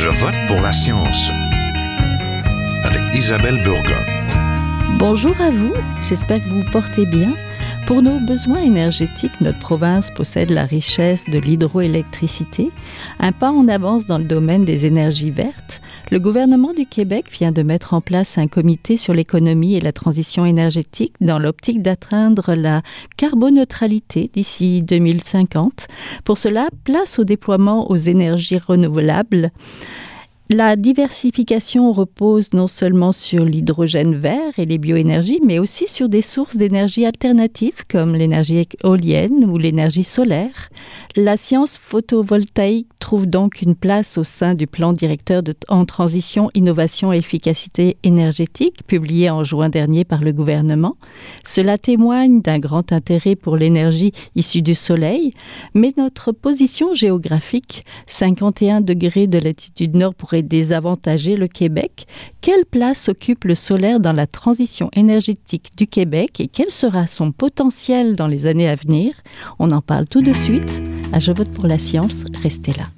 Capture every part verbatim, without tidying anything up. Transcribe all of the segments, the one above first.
Je vote pour la science avec Isabelle Burgon. Bonjour à vous, j'espère que vous vous portez bien. Pour nos besoins énergétiques, notre province possède la richesse de l'hydroélectricité, un pas en avance dans le domaine des énergies vertes. Le gouvernement du Québec vient de mettre en place un comité sur l'économie et la transition énergétique dans l'optique d'atteindre la carboneutralité d'ici deux mille cinquante. Pour cela, place au déploiement aux énergies renouvelables. La diversification repose non seulement sur l'hydrogène vert et les bioénergies, mais aussi sur des sources d'énergie alternatives comme l'énergie éolienne ou l'énergie solaire. La science photovoltaïque trouve donc une place au sein du plan directeur de, en transition, innovation et efficacité énergétique, publié en juin dernier par le gouvernement. Cela témoigne d'un grand intérêt pour l'énergie issue du soleil, mais notre position géographique, cinquante et un degrés de latitude nord, pourrait désavantager le Québec. Quelle place occupe le solaire dans la transition énergétique du Québec et quel sera son potentiel dans les années à venir? On en parle tout de suite. À Je vote pour la science, restez là.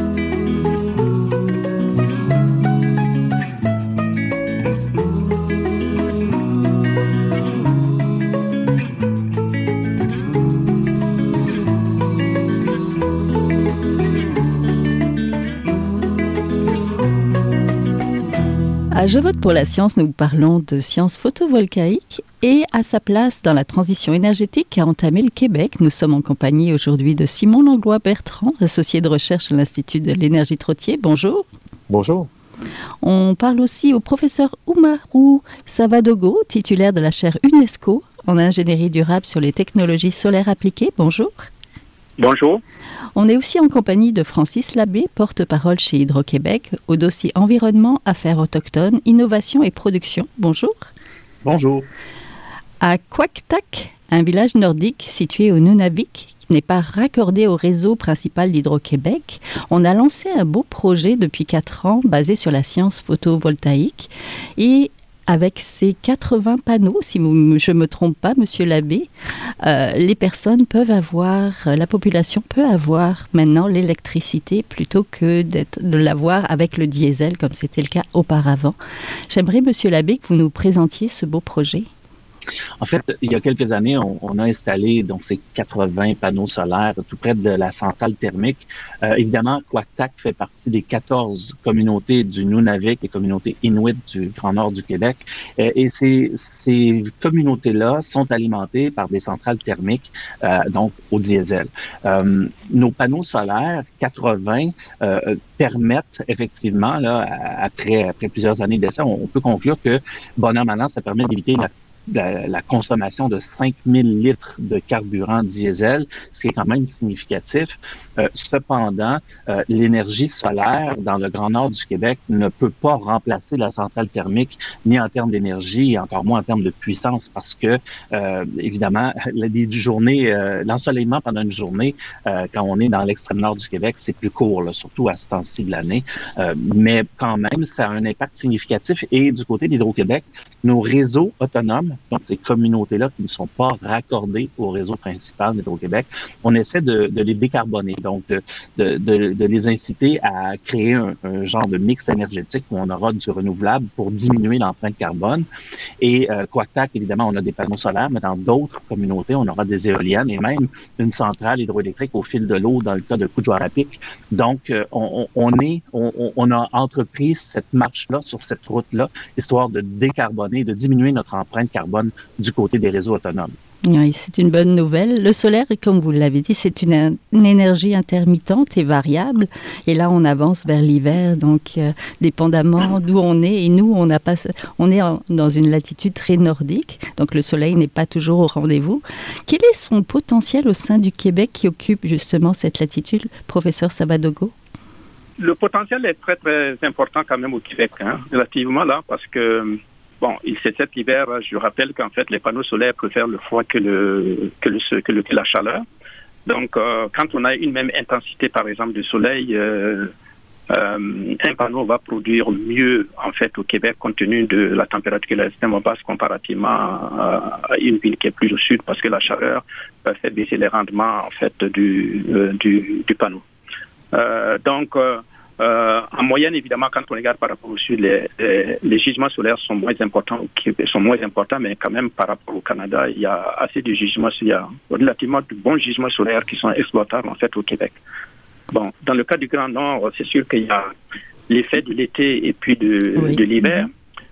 À Je vote pour la science, nous parlons de science photovoltaïque et à sa place dans la transition énergétique qu'a entamé le Québec. Nous sommes en compagnie aujourd'hui de Simon Langlois-Bertrand, associé de recherche à l'Institut de l'énergie Trottier. Bonjour. Bonjour. On parle aussi au professeur Umaru Savadogo, titulaire de la chaire UNESCO en ingénierie durable sur les technologies solaires appliquées. Bonjour. Bonjour. On est aussi en compagnie de Francis Labbé, porte-parole chez Hydro-Québec, au dossier Environnement, Affaires autochtones, Innovation et Production. Bonjour. Bonjour. À Quaqtac, un village nordique situé au Nunavik, qui n'est pas raccordé au réseau principal d'Hydro-Québec, on a lancé un beau projet depuis quatre ans basé sur la science photovoltaïque et avec ces quatre-vingts panneaux, si vous, je ne me trompe pas, Monsieur Labbé, euh, les personnes peuvent avoir, la population peut avoir maintenant l'électricité plutôt que d'être, de l'avoir avec le diesel comme c'était le cas auparavant. J'aimerais, Monsieur Labbé, que vous nous présentiez ce beau projet. En fait, il y a quelques années, on, on a installé donc ces quatre-vingts panneaux solaires tout près de la centrale thermique. Euh, évidemment, Quaqtac fait partie des quatorze communautés du Nunavik, les communautés inuit du Grand Nord du Québec. Euh, et ces, ces communautés-là sont alimentées par des centrales thermiques, euh, donc au diesel. Euh, nos panneaux solaires, quatre-vingts, euh, permettent effectivement, là, après, après plusieurs années d'essai, on, on peut conclure que, bon an, mal an, ça permet d'éviter la La, la consommation de cinq mille litres de carburant diesel, ce qui est quand même significatif. Euh, cependant, euh, l'énergie solaire dans le Grand Nord du Québec ne peut pas remplacer la centrale thermique, ni en termes d'énergie, et encore moins en termes de puissance, parce que, euh, évidemment, les journées, euh, l'ensoleillement pendant une journée, euh, quand on est dans l'extrême nord du Québec, c'est plus court, là, surtout à ce temps-ci de l'année. Euh, mais quand même, ça a un impact significatif. Et du côté d'Hydro-Québec, nos réseaux autonomes, donc ces communautés-là qui ne sont pas raccordées au réseau principal d'Hydro-Québec, on essaie de, de les décarboner, donc de, de, de, de les inciter à créer un, un genre de mix énergétique où on aura du renouvelable pour diminuer l'empreinte carbone. Et euh, Quaqtac, évidemment, on a des panneaux solaires, mais dans d'autres communautés, on aura des éoliennes et même une centrale hydroélectrique au fil de l'eau dans le cas de Kuujjuarapik. Donc, euh, on, on, est, on, on a entrepris cette marche-là sur cette route-là, histoire de décarboner, de diminuer notre empreinte carbone du côté des réseaux autonomes. Oui, c'est une bonne nouvelle. Le solaire, comme vous l'avez dit, c'est une, une énergie intermittente et variable. Et là, on avance vers l'hiver, donc euh, dépendamment d'où on est. Et nous, on, a pas, on est en, dans une latitude très nordique, donc le soleil n'est pas toujours au rendez-vous. Quel est son potentiel au sein du Québec qui occupe justement cette latitude, professeur Savadogo? Le potentiel est très, très important quand même au Québec, hein, relativement là, parce que bon, il c'est cet hiver, je rappelle qu'en fait, les panneaux solaires préfèrent le froid que le que le que, le, que la chaleur. Donc, euh, quand on a une même intensité, par exemple, du soleil, euh, euh, un panneau va produire mieux, en fait, au Québec, compte tenu de la température qui est extrêmement basse comparativement à, à une ville qui est plus au sud, parce que la chaleur euh, fait baisser les rendements, en fait, du euh, du, du panneau. Euh, donc, euh, Euh, en moyenne, évidemment, quand on regarde par rapport au sud, les, les, les gisements solaires sont moins importants, sont moins importants, mais quand même par rapport au Canada, il y a assez de gisements, il y a relativement de bons gisements solaires qui sont exploitables en fait au Québec. Bon, dans le cas du Grand Nord, c'est sûr qu'il y a l'effet de l'été et puis de, oui. de l'hiver.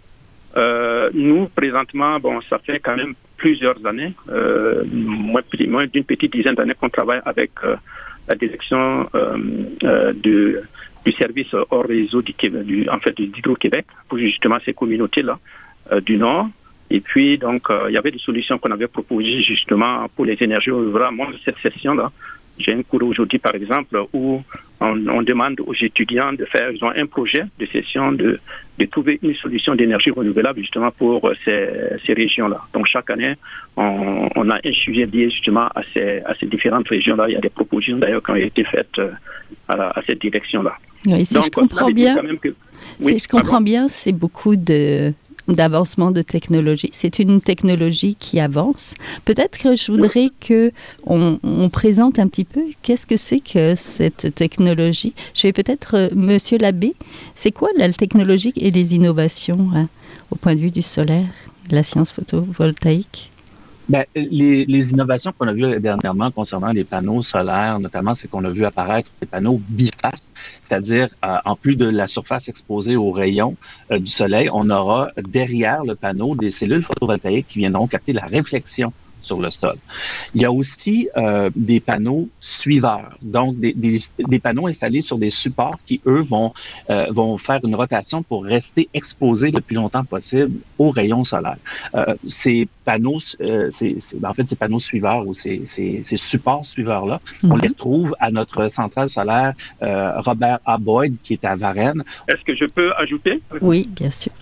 Euh, nous, présentement, bon, ça fait quand même plusieurs années, euh, moins, moins d'une petite dizaine d'années qu'on travaille avec euh, la direction euh, euh, de, du service hors réseau du, du, en fait, d'Hydro-Québec pour justement ces communautés-là euh, du Nord. Et puis, donc, euh, il y avait des solutions qu'on avait proposées justement pour les énergies renouvelables. Moi, cette session-là, j'ai un cours aujourd'hui, par exemple, où on, on demande aux étudiants de faire, ils ont un projet de session de, de trouver une solution d'énergie renouvelable justement pour ces, ces régions-là. Donc, chaque année, on, on a un sujet lié justement à ces, à ces différentes régions-là. Il y a des propositions d'ailleurs qui ont été faites à, la, à cette direction-là. Oui, si Donc, je comprends bien, que... oui, si je comprends bien, c'est beaucoup de... d'avancement de technologie. C'est une technologie qui avance. Peut-être que je voudrais que on, on présente un petit peu qu'est-ce que c'est que cette technologie. Je vais peut-être, euh, Monsieur Labbé, c'est quoi la technologie et les innovations hein, au point de vue du solaire, de la science photovoltaïque? Ben, les, les innovations qu'on a vues dernièrement concernant les panneaux solaires, notamment, c'est qu'on a vu apparaître des panneaux bifaces, c'est-à-dire, euh, en plus de la surface exposée aux rayons euh, du soleil, on aura derrière le panneau des cellules photovoltaïques qui viendront capter la réflexion sur le sol. Il y a aussi euh, des panneaux suiveurs, donc des, des, des panneaux installés sur des supports qui, eux, vont, euh, vont faire une rotation pour rester exposés le plus longtemps possible aux rayons solaires. Euh, ces panneaux, euh, c'est, c'est, en fait, ces panneaux suiveurs ou ces, ces, ces supports suiveurs-là, mm-hmm. on les retrouve à notre centrale solaire euh, Robert A. Boyd, qui est à Varennes. Est-ce que je peux ajouter? Oui, bien sûr.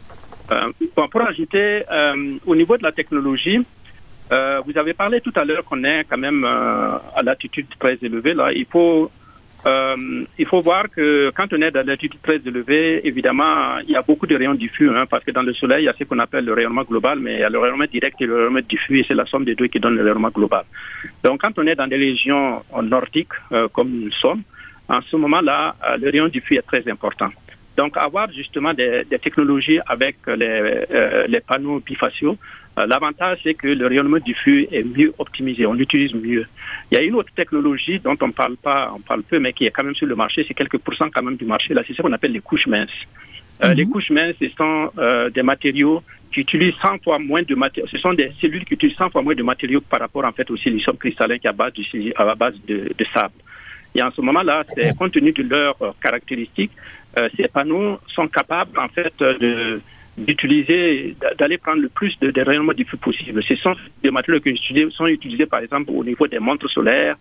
Euh, bon, pour ajouter, euh, au niveau de la technologie, Euh, vous avez parlé tout à l'heure qu'on est quand même euh, à l'altitude très élevée. Là, il faut euh, il faut voir que quand on est à l'altitude très élevée, évidemment, il y a beaucoup de rayons diffus, hein, parce que dans le Soleil, il y a ce qu'on appelle le rayonnement global, mais il y a le rayonnement direct et le rayonnement diffus, et c'est la somme des deux qui donne le rayonnement global. Donc, quand on est dans des régions nordiques, euh, comme nous sommes, en ce moment-là, euh, le rayon diffus est très important. Donc, avoir justement des, des technologies avec les, euh, les panneaux bifaciaux, euh, l'avantage, c'est que le rayonnement diffus est mieux optimisé, on l'utilise mieux. Il y a une autre technologie dont on ne parle pas, on parle peu, mais qui est quand même sur le marché, c'est quelques pourcents quand même du marché, là, c'est ce qu'on appelle les couches minces. Euh, mm-hmm. Les couches minces, ce sont euh, des matériaux qui utilisent cent fois moins de matériaux, ce sont des cellules qui utilisent cent fois moins de matériaux par rapport, en fait, au silicium cristallin qui est à base, du, à la base de, de sable. Et en ce moment-là, c'est, compte tenu de leurs euh, caractéristiques, euh, ces panneaux sont capables, en fait, de, d'utiliser, d'aller prendre le plus de, de rayonnement diffus possible. Ce sont des matériaux qui sont utilisés, par exemple, au niveau des montres solaires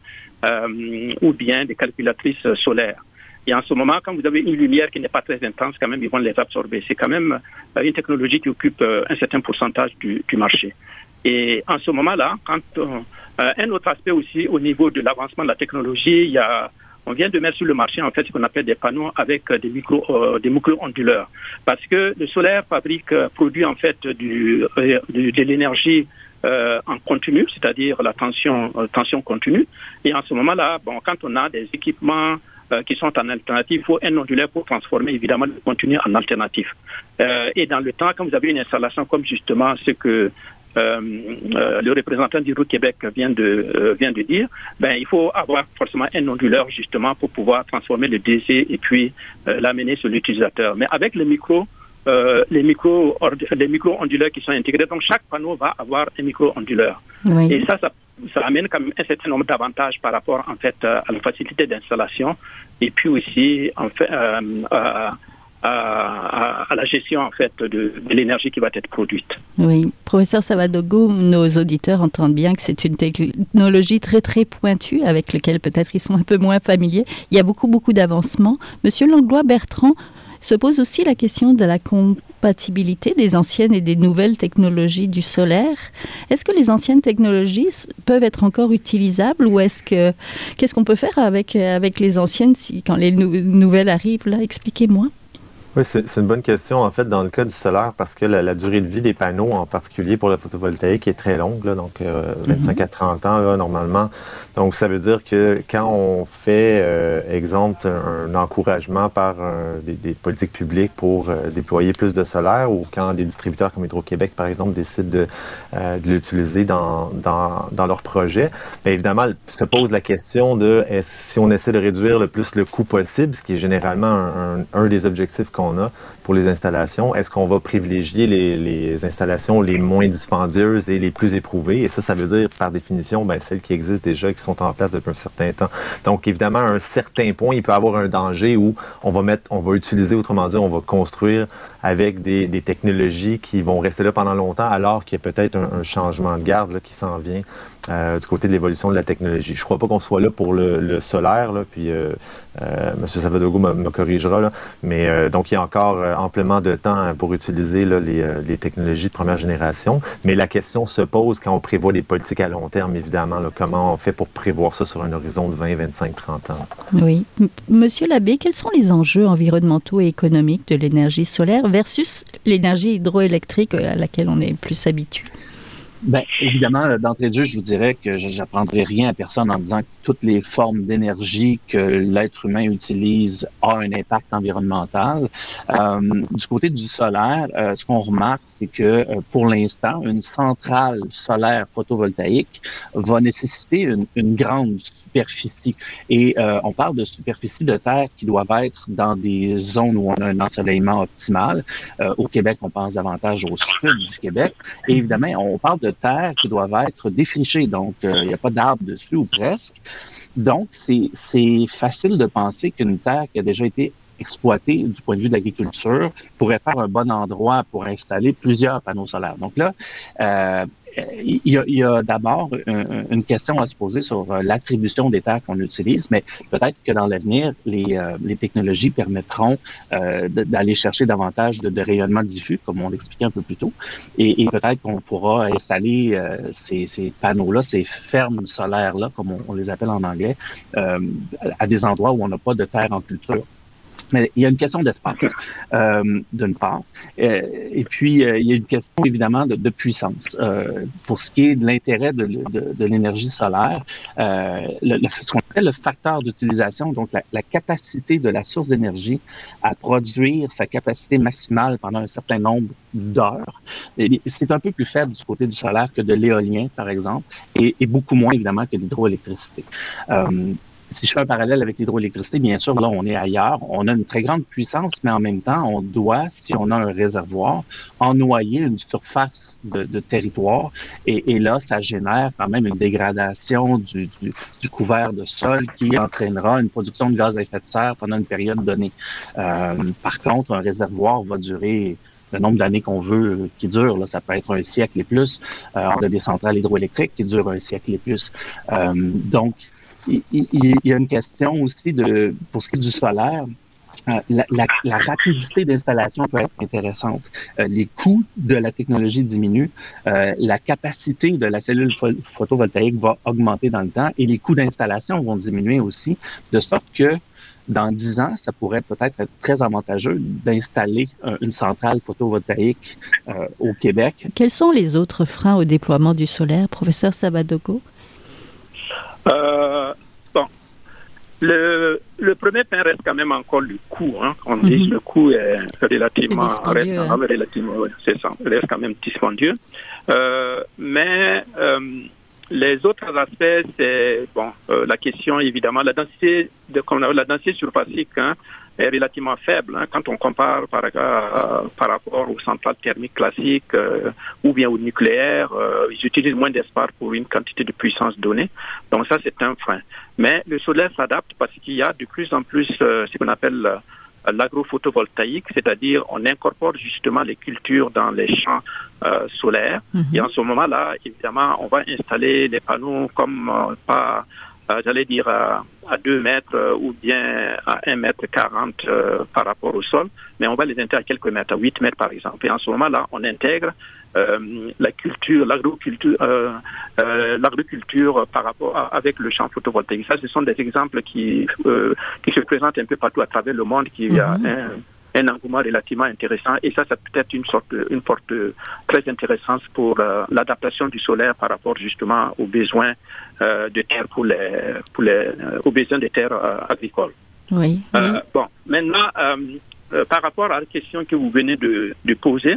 euh, ou bien des calculatrices solaires. Et en ce moment, quand vous avez une lumière qui n'est pas très intense, quand même, ils vont les absorber. C'est quand même euh, une technologie qui occupe euh, un certain pourcentage du, du marché. Et en ce moment-là, quand on, euh, un autre aspect aussi au niveau de l'avancement de la technologie, il y a, on vient de mettre sur le marché en fait ce qu'on appelle des panneaux avec des micro, euh, des micro-onduleurs, parce que le solaire fabrique, produit en fait du, euh, de, de l'énergie euh, en continu, c'est-à-dire la tension, euh, tension continue. Et en ce moment-là, bon, quand on a des équipements euh, qui sont en alternative, il faut un ondulaire pour transformer évidemment le continu en alternatif. Euh, et dans le temps, quand vous avez une installation comme justement ce que Euh, euh, le représentant d'Hydro-Québec vient de euh, vient de dire, ben il faut avoir forcément un onduleur justement pour pouvoir transformer le D C et puis euh, l'amener sur l'utilisateur. Mais avec les micros, euh, les micro les micro onduleurs qui sont intégrés, donc chaque panneau va avoir un micro onduleur. Oui. Et ça, ça ça amène quand même un certain nombre d'avantages par rapport en fait à la facilité d'installation et puis aussi en fait euh, à, À, à, à la gestion en fait de, de l'énergie qui va être produite. Oui, professeur Savadogo, nos auditeurs entendent bien que c'est une technologie très très pointue avec laquelle peut-être ils sont un peu moins familiers. Il y a beaucoup beaucoup d'avancements. Monsieur Langlois-Bertrand se pose aussi la question de la compatibilité des anciennes et des nouvelles technologies du solaire. Est-ce que les anciennes technologies peuvent être encore utilisables ou est-ce que qu'est-ce qu'on peut faire avec avec les anciennes si quand les nou- nouvelles arrivent là? Expliquez-moi. Oui, c'est, c'est une bonne question, en fait, dans le cas du solaire, parce que la, la durée de vie des panneaux, en particulier pour le photovoltaïque, est très longue, là, donc euh, vingt-cinq mm-hmm. à trente ans, là, normalement. Donc, ça veut dire que quand on fait, euh, exemple, un, un encouragement par un, des, des politiques publiques pour euh, déployer plus de solaire, ou quand des distributeurs comme Hydro-Québec, par exemple, décident de, euh, de l'utiliser dans, dans, dans leur projet, bien évidemment, se pose la question de est-ce, si on essaie de réduire le plus le coût possible, ce qui est généralement un, un, un des objectifs qu'on a pour les installations, est-ce qu'on va privilégier les, les installations les moins dispendieuses et les plus éprouvées? Et ça, ça veut dire, par définition, bien, celles qui existent déjà, qui sont en place depuis un certain temps. Donc, évidemment, à un certain point, il peut y avoir un danger où on va mettre, on va utiliser, autrement dit, on va construire avec des, des technologies qui vont rester là pendant longtemps, alors qu'il y a peut-être un, un changement de garde là, qui s'en vient euh, du côté de l'évolution de la technologie. Je ne crois pas qu'on soit là pour le, le solaire, là, puis euh, euh, M. Savadogo me, me corrigera, là, mais euh, donc il y a encore euh, amplement de temps pour utiliser là, les, euh, les technologies de première génération, mais la question se pose quand on prévoit des politiques à long terme, évidemment, là, comment on fait pour prévoir ça sur un horizon de vingt, vingt-cinq, trente ans. Oui. M- Monsieur l'abbé, quels sont les enjeux environnementaux et économiques de l'énergie solaire versus l'énergie hydroélectrique à laquelle on est plus habitué? Bien, évidemment, d'entrée de jeu, je vous dirais que je n'apprendrai rien à personne en disant que toutes les formes d'énergie que l'être humain utilise ont un impact environnemental. Euh, du côté du solaire, euh, ce qu'on remarque, c'est que euh, pour l'instant, une centrale solaire photovoltaïque va nécessiter une, une grande superficie. Et euh, on parle de superficie de terre qui doivent être dans des zones où on a un ensoleillement optimal. Euh, au Québec, on pense davantage au sud du Québec. Et évidemment, on parle de terres qui doivent être défrichées, donc il euh, n'y a pas d'arbres dessus ou presque. Donc, c'est, c'est facile de penser qu'une terre qui a déjà été exploitée du point de vue de l'agriculture pourrait faire un bon endroit pour installer plusieurs panneaux solaires. Donc là, euh, il y a, il y a d'abord une, une question à se poser sur l'attribution des terres qu'on utilise, mais peut-être que dans l'avenir, les, euh, les technologies permettront euh, d'aller chercher davantage de, de rayonnement diffus, comme on l'expliquait un peu plus tôt, et, et peut-être qu'on pourra installer euh, ces, ces panneaux-là, ces fermes solaires-là, comme on, on les appelle en anglais, euh, à des endroits où on n'a pas de terre en culture. Mais il y a une question d'espace, euh, d'une part. Euh, et puis, euh, il y a une question, évidemment, de, de puissance. Euh, pour ce qui est de l'intérêt de, de, de l'énergie solaire, euh, le, le, ce qu'on appelle le facteur d'utilisation, donc la, la capacité de la source d'énergie à produire sa capacité maximale pendant un certain nombre d'heures, et c'est un peu plus faible du côté du solaire que de l'éolien, par exemple, et, et beaucoup moins, évidemment, que l'hydroélectricité. Euh, Si je fais un parallèle avec l'hydroélectricité, bien sûr, là, on est ailleurs. On a une très grande puissance, mais en même temps, on doit, si on a un réservoir, ennoyer une surface de, de territoire. Et, et là, ça génère quand même une dégradation du, du, du couvert de sol qui entraînera une production de gaz à effet de serre pendant une période donnée. Euh, par contre, un réservoir va durer le nombre d'années qu'on veut, qui dure, là, ça peut être un siècle et plus. Euh, on a des centrales hydroélectriques qui durent un siècle et plus. Euh, donc, Il, il, il y a une question aussi de, pour ce qui est du solaire, euh, la, la, la rapidité d'installation peut être intéressante. Euh, les coûts de la technologie diminuent, euh, la capacité de la cellule pho- photovoltaïque va augmenter dans le temps et les coûts d'installation vont diminuer aussi, de sorte que dans dix ans, ça pourrait peut-être être très avantageux d'installer euh, une centrale photovoltaïque euh, au Québec. Quels sont les autres freins au déploiement du solaire, professeur Savadogo? Euh, bon, le, le premier point reste quand même encore le coût. Hein. On mm-hmm. dit que le coût est relativement, c'est reste, hein. relativement ouais, c'est ça, reste quand même dispendieux. Euh, mais euh, les autres aspects, c'est bon, euh, la question évidemment, la densité de comme la densité surfacique hein, est relativement faible hein, quand on compare par, euh, par rapport aux centrales thermiques classiques euh, ou bien au nucléaire. Euh, ils utilisent moins d'espace pour une quantité de puissance donnée. Donc ça, c'est un frein. Mais le solaire s'adapte parce qu'il y a de plus en plus euh, ce qu'on appelle euh, l'agrophotovoltaïque, c'est-à-dire on incorpore justement les cultures dans les champs euh, solaires. Mm-hmm. Et en ce moment-là, évidemment, on va installer les panneaux comme euh, pas Euh, j'allais dire à, à deux mètres euh, ou bien à un mètre quarante euh, par rapport au sol, mais on va les intégrer à quelques mètres, à huit mètres par exemple. Et en ce moment-là, on intègre euh, la culture, l'agriculture, euh, euh, l'agriculture par rapport à, avec le champ photovoltaïque. Ça, ce sont des exemples qui, euh, qui se présentent un peu partout à travers le monde, qui mm-hmm. a un un engouement relativement intéressant. Et ça, ça peut être une sorte, une porte très intéressante pour euh, l'adaptation du solaire par rapport justement aux besoins euh, de terre pour les, pour les, euh, aux besoins des terres euh, agricoles. Oui. Euh, oui. Bon, maintenant, euh, euh, par rapport à la question que vous venez de, de poser,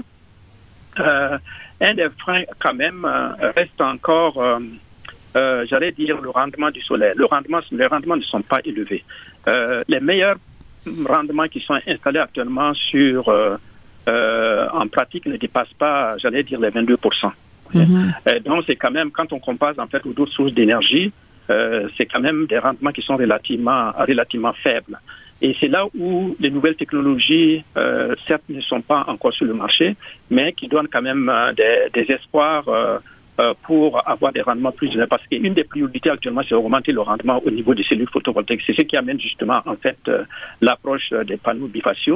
euh, un des freins quand même euh, reste encore, euh, euh, j'allais dire, le rendement du solaire. Le rendement, les rendements ne sont pas élevés. Euh, les meilleurs rendements qui sont installés actuellement sur, euh, euh, en pratique, ne dépassent pas, j'allais dire, les vingt-deux pour cent. Mm-hmm. Euh, donc, c'est quand même, quand on compare en fait aux d'autres sources d'énergie, euh, c'est quand même des rendements qui sont relativement, relativement faibles. Et c'est là où les nouvelles technologies, euh, certes, ne sont pas encore sur le marché, mais qui donnent quand même euh, des, des espoirs euh, euh, pour avoir des rendements plus élevés. Parce qu'une des priorités actuellement, c'est augmenter le rendement au niveau des cellules photovoltaïques. C'est ce qui amène justement, en fait, euh, l'approche des panneaux bifaciaux.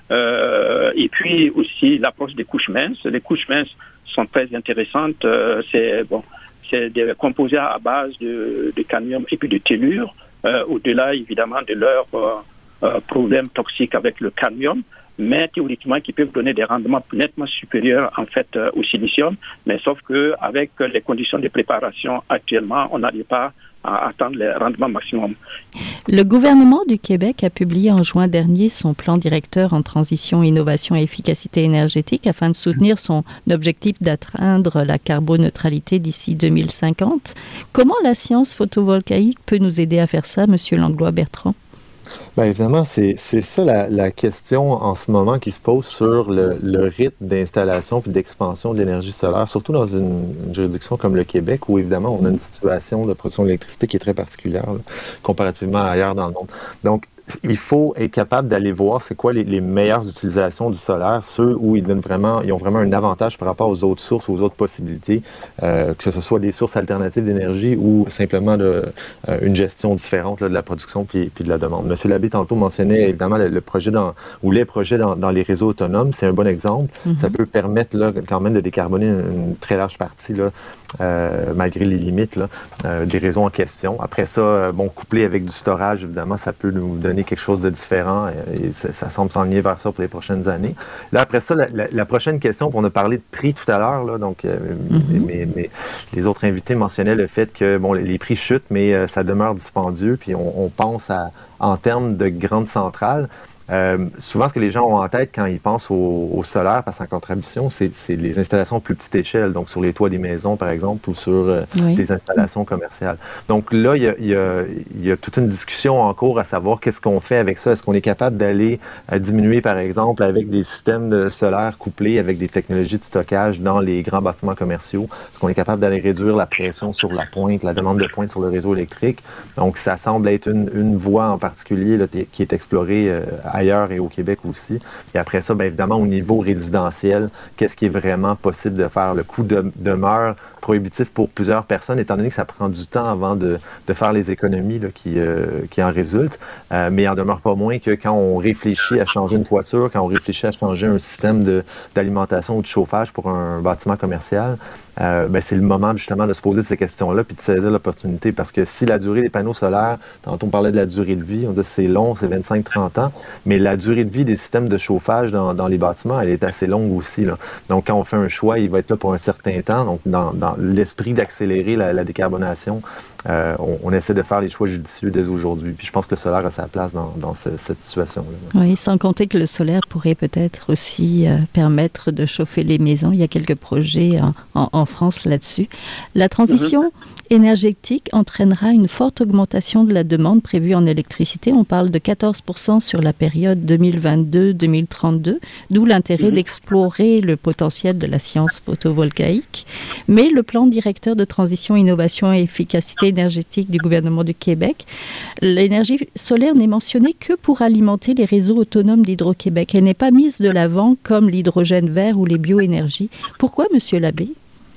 Euh, et puis aussi l'approche des couches minces. Les couches minces sont très intéressantes. Euh, c'est bon, c'est des composés à base de, de cadmium et puis de tellure. Euh, au-delà, évidemment, de leur euh, Euh, problèmes toxiques avec le cadmium, mais théoriquement qui peuvent donner des rendements nettement supérieurs en fait euh, au silicium, mais sauf que avec les conditions de préparation actuellement, on n'arrive pas à atteindre les rendements maximum. Le gouvernement du Québec a publié en juin dernier son plan directeur en transition, innovation et efficacité énergétique afin de soutenir son objectif d'atteindre la carboneutralité d'ici deux mille cinquante. Comment la science photovoltaïque peut nous aider à faire ça, Monsieur Langlois-Bertrand? Bien, évidemment, c'est, c'est ça la, la question en ce moment qui se pose sur le, le rythme d'installation puis d'expansion de l'énergie solaire, surtout dans une, une juridiction comme le Québec, où évidemment, on a une situation de production d'électricité qui est très particulière, là, comparativement à ailleurs dans le monde. Donc, il faut être capable d'aller voir c'est quoi les, les meilleures utilisations du solaire, ceux où ils donnent vraiment, ils ont vraiment un avantage par rapport aux autres sources, aux autres possibilités, euh, que ce soit des sources alternatives d'énergie ou simplement de, euh, une gestion différente là, de la production puis, puis de la demande. Monsieur Labbé tantôt mentionnait évidemment le, le projet dans, ou les projets dans, dans les réseaux autonomes, c'est un bon exemple. Mm-hmm. Ça peut permettre là, quand même de décarboner une, une très large partie là, euh, malgré les limites là, euh, des réseaux en question. Après ça, euh, bon, couplé avec du storage, évidemment, ça peut nous donner quelque chose de différent et, et ça, ça semble s'enligner vers ça pour les prochaines années. Là, après ça, la, la, la prochaine question, on a parlé de prix tout à l'heure, là, donc euh, mm-hmm. mais, mais les autres invités mentionnaient le fait que bon, les, les prix chutent, mais euh, ça demeure dispendieux, puis on, on pense à, en termes de grandes centrales. Euh, souvent, ce que les gens ont en tête quand ils pensent au, au solaire, parce qu'en contribution, c'est, c'est les installations à plus petite échelle, donc sur les toits des maisons, par exemple, ou sur euh, oui. des installations commerciales. Donc là, il y a, il y a, il y a toute une discussion en cours à savoir qu'est-ce qu'on fait avec ça. Est-ce qu'on est capable d'aller euh, diminuer, par exemple, avec des systèmes de solaire couplés avec des technologies de stockage dans les grands bâtiments commerciaux? Est-ce qu'on est capable d'aller réduire la pression sur la pointe, la demande de pointe sur le réseau électrique? Donc, ça semble être une, une voie en particulier là, qui est explorée euh, ailleurs et au Québec aussi. Et après ça, bien évidemment, au niveau résidentiel, qu'est-ce qui est vraiment possible de faire? Le coût de, demeure prohibitif pour plusieurs personnes, étant donné que ça prend du temps avant de, de faire les économies là, qui, euh, qui en résultent. Euh, mais il en demeure pas moins que quand on réfléchit à changer une toiture, quand on réfléchit à changer un système de, d'alimentation ou de chauffage pour un bâtiment commercial, euh, ben c'est le moment justement de se poser ces questions-là puis de saisir l'opportunité. Parce que si la durée des panneaux solaires, tantôt on parlait de la durée de vie, on dit que c'est long, c'est vingt-cinq à trente ans, mais la durée de vie des systèmes de chauffage dans, dans les bâtiments, elle est assez longue aussi, là. Donc, quand on fait un choix, il va être là pour un certain temps. Donc, dans, dans l'esprit d'accélérer la, la décarbonation, euh, on, on essaie de faire les choix judicieux dès aujourd'hui. Puis, je pense que le solaire a sa place dans, dans ce, cette situation-là. Oui, sans compter que le solaire pourrait peut-être aussi euh, permettre de chauffer les maisons. Il y a quelques projets en, en, en France là-dessus. La transition mm-hmm. énergétique entraînera une forte augmentation de la demande prévue en électricité. On parle de quatorze pour cent sur la période deux mille vingt-deux à deux mille trente-deux, d'où l'intérêt mmh. d'explorer le potentiel de la science photovoltaïque. Mais le plan directeur de transition, innovation et efficacité énergétique du gouvernement du Québec, l'énergie solaire n'est mentionnée que pour alimenter les réseaux autonomes d'Hydro-Québec. Elle n'est pas mise de l'avant comme l'hydrogène vert ou les bioénergies. Pourquoi, Monsieur Labbé?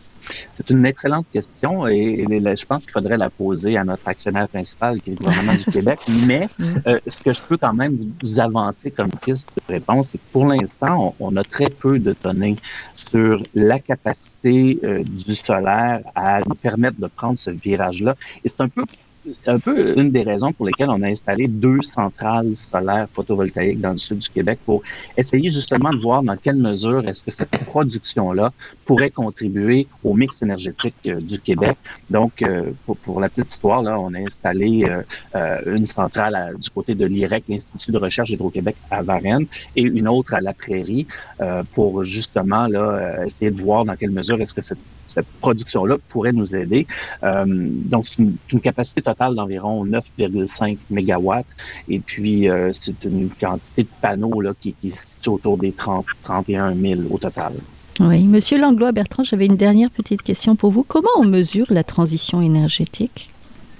C'est une excellente question et, et je pense qu'il faudrait la poser à notre actionnaire principal, qui est le gouvernement du Québec. Mais euh, ce que je peux quand même vous avancer comme piste de réponse, c'est que pour l'instant, on, on a très peu de données sur la capacité euh, du solaire à nous permettre de prendre ce virage-là. Et c'est un peu un peu une des raisons pour lesquelles on a installé deux centrales solaires photovoltaïques dans le sud du Québec pour essayer justement de voir dans quelle mesure est-ce que cette production-là pourrait contribuer au mix énergétique euh, du Québec. Donc, euh, pour, pour la petite histoire, là, on a installé euh, euh, une centrale à, du côté de l'I R E C, l'Institut de recherche hydro-Québec à Varennes, et une autre à La Prairie euh, pour justement là essayer de voir dans quelle mesure est-ce que cette, cette production-là pourrait nous aider. Euh, donc, c'est une, une capacité totale d'environ neuf virgule cinq mégawatts. Et puis, euh, c'est une quantité de panneaux là, qui, qui se situe autour des trente à trente et un mille au total. Oui, Monsieur Langlois-Bertrand, j'avais une dernière petite question pour vous. Comment on mesure la transition énergétique?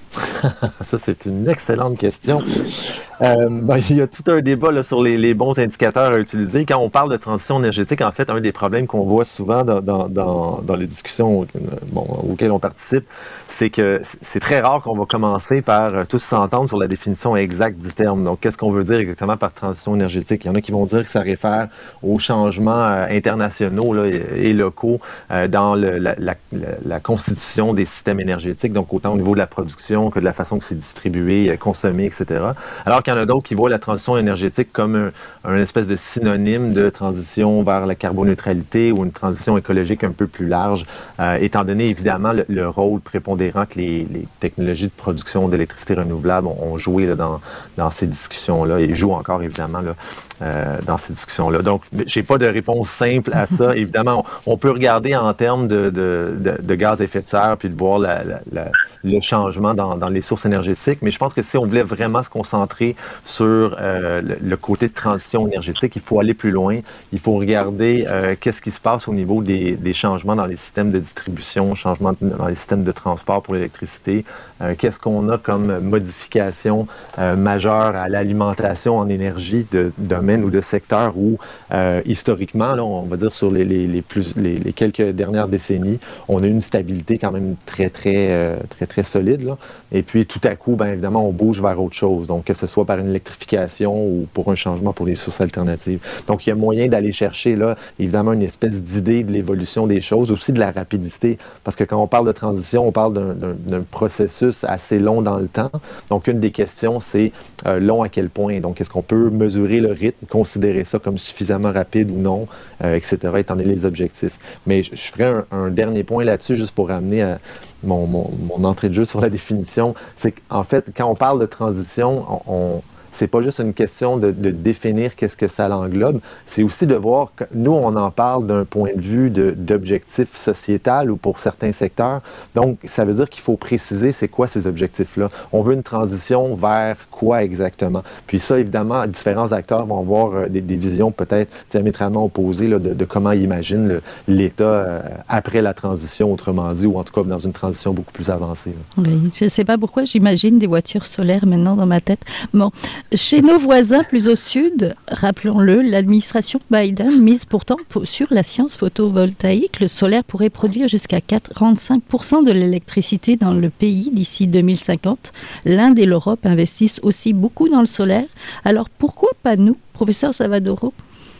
Ça, c'est une excellente question. Euh, ben, il y a tout un débat là, sur les, les bons indicateurs à utiliser. Quand on parle de transition énergétique, en fait, un des problèmes qu'on voit souvent dans, dans, dans, dans les discussions bon, auxquelles on participe, c'est que c'est très rare qu'on va commencer par euh, tous s'entendre sur la définition exacte du terme. Donc, qu'est-ce qu'on veut dire exactement par transition énergétique? Il y en a qui vont dire que ça réfère aux changements euh, internationaux là, et, et locaux euh, dans le, la, la, la constitution des systèmes énergétiques, donc autant au niveau de la production que de la façon que c'est distribué, consommé, et cetera. Alors qu'il y en a d'autres qui voient la transition énergétique comme un, un espèce de synonyme de transition vers la carboneutralité ou une transition écologique un peu plus large, euh, étant donné évidemment le, le rôle prépondérant que les, les technologies de production d'électricité renouvelable ont, ont joué là, dans, dans ces discussions-là et jouent encore évidemment là, euh, dans ces discussions-là. Donc, j'ai pas de réponse simple à ça. Évidemment, on, on peut regarder en termes de, de, de, de gaz à effet de serre puis de voir la, la, la, le changement dans, dans les sources énergétiques, mais je pense que si on voulait vraiment se concentrer sur euh, le, le côté de transition énergétique, il faut aller plus loin. Il faut regarder euh, qu'est-ce qui se passe au niveau des, des changements dans les systèmes de distribution, changements dans les systèmes de transport pour l'électricité, euh, qu'est-ce qu'on a comme modification euh, majeure à l'alimentation en énergie de domaines ou de secteurs où, euh, historiquement, là, on va dire sur les, les, les, plus, les, les quelques dernières décennies, on a une stabilité quand même très, très, euh, très, très solide, là. Et puis, tout à coup, bien évidemment, on bouge vers autre chose. Donc, que ce soit par une électrification ou pour un changement pour des sources alternatives. Donc, il y a moyen d'aller chercher, là, évidemment, une espèce d'idée de l'évolution des choses, aussi de la rapidité. Parce que quand on parle de transition, on parle d'un, d'un, d'un processus assez long dans le temps. Donc, une des questions, c'est euh, long à quel point? Donc, est-ce qu'on peut mesurer le rythme, considérer ça comme suffisamment rapide ou non, euh, et cetera, étant donné les objectifs. Mais je, je ferai un, un dernier point là-dessus, juste pour ramener à mon, mon, mon entrée de jeu sur la définition. C'est qu'en fait, quand on parle de transition, on, on c'est pas juste une question de, de définir qu'est-ce que ça l'englobe, c'est aussi de voir que nous, on en parle d'un point de vue de, d'objectif sociétal ou pour certains secteurs. Donc, ça veut dire qu'il faut préciser c'est quoi ces objectifs-là. On veut une transition vers quoi exactement? Puis ça, évidemment, différents acteurs vont avoir euh, des, des visions peut-être diamétralement opposées là, de, de comment ils imaginent le, l'État euh, après la transition, autrement dit, ou en tout cas dans une transition beaucoup plus avancée. Là. Oui, je ne sais pas pourquoi j'imagine des voitures solaires maintenant dans ma tête. Bon. Chez nos voisins plus au sud, rappelons-le, l'administration Biden mise pourtant sur la science photovoltaïque. Le solaire pourrait produire jusqu'à quarante-cinq pour cent de l'électricité dans le pays d'ici deux mille cinquante. L'Inde et l'Europe investissent aussi beaucoup dans le solaire. Alors pourquoi pas nous, professeur Savadoro?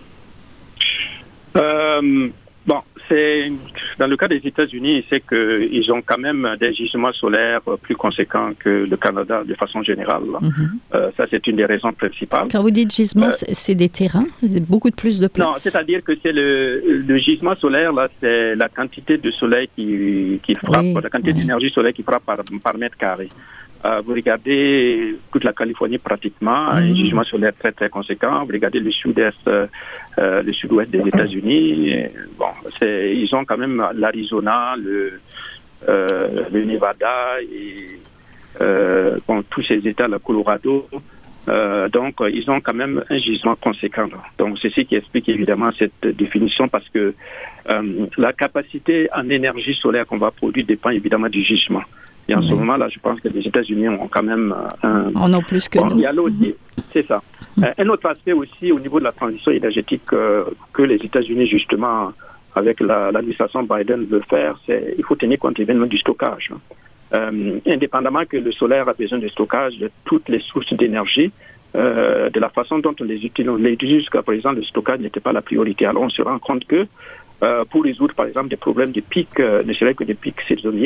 euh, Bon, c'est dans le cas des États-Unis, c'est qu'ils ont quand même des gisements solaires plus conséquents que le Canada de façon générale. Mm-hmm. Euh, ça, c'est une des raisons principales. Quand vous dites gisement, euh, c'est, c'est des terrains, c'est beaucoup de plus de place. Non, c'est-à-dire que c'est le, le gisement solaire, là, c'est la quantité de soleil qui, qui frappe, oui, la quantité oui. d'énergie solaire qui frappe par, par mètre carré. Euh, vous regardez toute la Californie pratiquement, mmh. un gisement solaire très très conséquent. Vous regardez le sud-est, euh, le sud-ouest des États-Unis. Et, bon, c'est, ils ont quand même l'Arizona, le, euh, le Nevada et euh, bon, tous ces États, le Colorado. Euh, donc, ils ont quand même un gisement conséquent. Là. Donc, c'est ce qui explique évidemment cette définition parce que euh, la capacité en énergie solaire qu'on va produire dépend évidemment du gisement. Et en oui. ce moment-là, je pense que les États-Unis ont quand même un... En ont plus que bon, nous. Il y a l'autre, c'est ça. Mm. Un autre aspect aussi au niveau de la transition énergétique euh, que les États-Unis, justement, avec la, l'administration Biden veut faire, c'est il faut tenir compte évidemment du stockage. Euh, indépendamment que le solaire a besoin de stockage de toutes les sources d'énergie, euh, de la façon dont on les utilise, on les utilise jusqu'à présent, le stockage n'était pas la priorité. Alors on se rend compte que euh, pour résoudre par exemple des problèmes de pics, euh, ne serait que des pics saisonniers,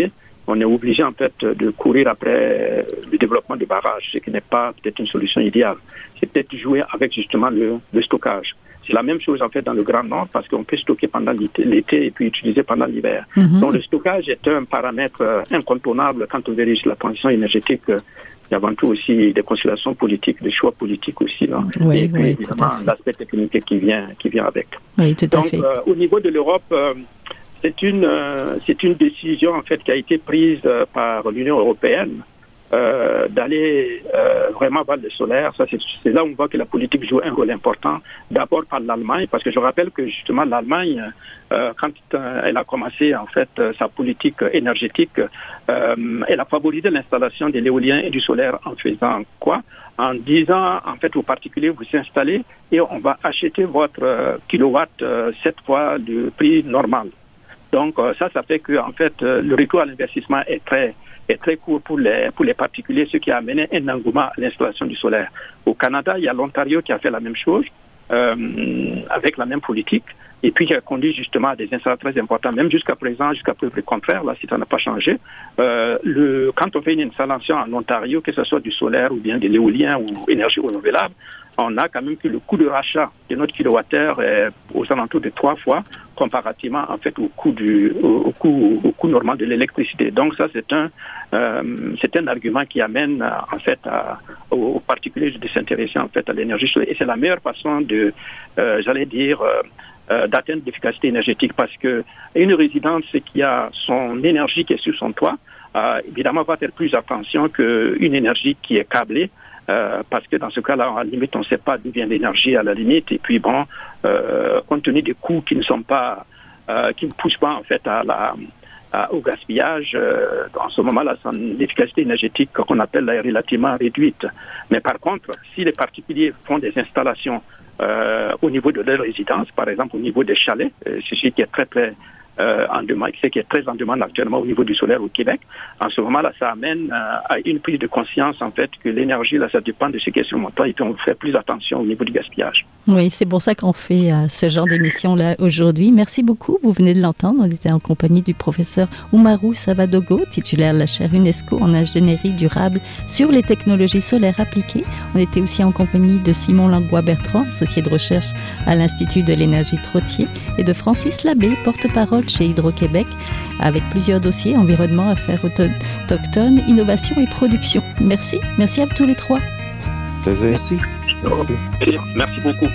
on est obligé en fait de courir après le développement de barrages, ce qui n'est pas peut-être une solution idéale. C'est peut-être jouer avec justement le, le stockage. C'est la même chose en fait dans le Grand Nord parce qu'on peut stocker pendant l'été et puis utiliser pendant l'hiver. Mm-hmm. Donc le stockage est un paramètre euh, incontournable quand on dirige la transition énergétique. Euh, il y a avant tout aussi des considérations politiques, des choix politiques aussi. Là. Oui, et puis oui, évidemment l'aspect technique qui vient, qui vient avec. Oui, tout à Donc fait. Euh, au niveau de l'Europe, euh, c'est une, euh, c'est une décision en fait qui a été prise euh, par l'Union européenne. Euh, d'aller euh, vraiment vers le solaire. Ça, c'est, c'est là où on voit que la politique joue un rôle important, d'abord par l'Allemagne, parce que je rappelle que justement l'Allemagne, euh, quand euh, elle a commencé en fait euh, sa politique énergétique, euh, elle a favorisé l'installation de l'éolien et du solaire en faisant quoi? En disant en fait aux particuliers, vous installez et on va acheter votre euh, kilowatt euh, cette fois du prix normal. Donc euh, ça, ça fait que en fait euh, le recours à l'investissement est très est très court pour les, pour les particuliers, ce qui a amené un engouement à l'installation du solaire. Au Canada, il y a l'Ontario qui a fait la même chose, euh, avec la même politique, et puis qui a conduit justement à des installations très importantes, même jusqu'à présent, jusqu'à preuve contraire, là, si ça n'a pas changé. Euh, le, quand on fait une installation en Ontario, que ce soit du solaire ou bien de l'éolien ou énergie renouvelable, on a quand même que le coût de rachat de notre kilowattheure est aux alentours de trois fois comparativement en fait au coût du au, au coût au coût normal de l'électricité. Donc ça c'est un euh, c'est un argument qui amène en fait à, aux, aux particuliers de s'intéresser en fait à l'énergie solaire et c'est la meilleure façon de euh, j'allais dire euh, euh, d'atteindre l'efficacité énergétique parce que une résidence qui a son énergie qui est sur son toit euh, évidemment va faire plus attention qu'une énergie qui est câblée. Euh, parce que dans ce cas-là, à la limite, on ne sait pas d'où vient l'énergie à la limite. Et puis bon, euh, compte tenu des coûts qui ne sont pas, euh, qui ne poussent pas en fait à la, à, au gaspillage, euh, en ce moment-là, son efficacité énergétique qu'on appelle là, est relativement réduite. Mais par contre, si les particuliers font des installations euh, au niveau de leur résidence, par exemple au niveau des chalets, euh, c'est ce qui est très très Euh, en demande, ce qui est très en demande actuellement au niveau du solaire au Québec. En ce moment-là, ça amène euh, à une prise de conscience, en fait, que l'énergie, là, ça dépend de ce qui est sur mon toit et puis on fait plus attention au niveau du gaspillage. Oui, c'est pour ça qu'on fait euh, ce genre d'émission-là aujourd'hui. Merci beaucoup. Vous venez de l'entendre. On était en compagnie du professeur Umaru Savadogo, titulaire de la chaire UNESCO en ingénierie durable sur les technologies solaires appliquées. On était aussi en compagnie de Simon Langlois-Bertrand, associé de recherche à l'Institut de l'énergie Trottier, et de Francis Labbé, porte-parole chez Hydro-Québec, avec plusieurs dossiers, environnement, affaires autochtones, innovation et production. Merci. Merci à tous les trois. Plaisir. Merci. Merci. Merci beaucoup.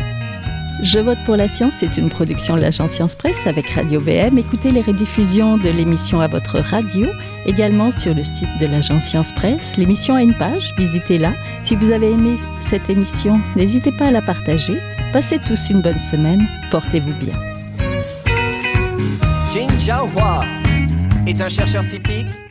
Je vote pour la science, c'est une production de l'agence Science Presse avec Radio B M. Écoutez les rediffusions de l'émission à votre radio, également sur le site de l'agence Science Presse. L'émission a une page, visitez-la. Si vous avez aimé cette émission, n'hésitez pas à la partager. Passez tous une bonne semaine, portez-vous bien. Jin Jiahua est un chercheur typique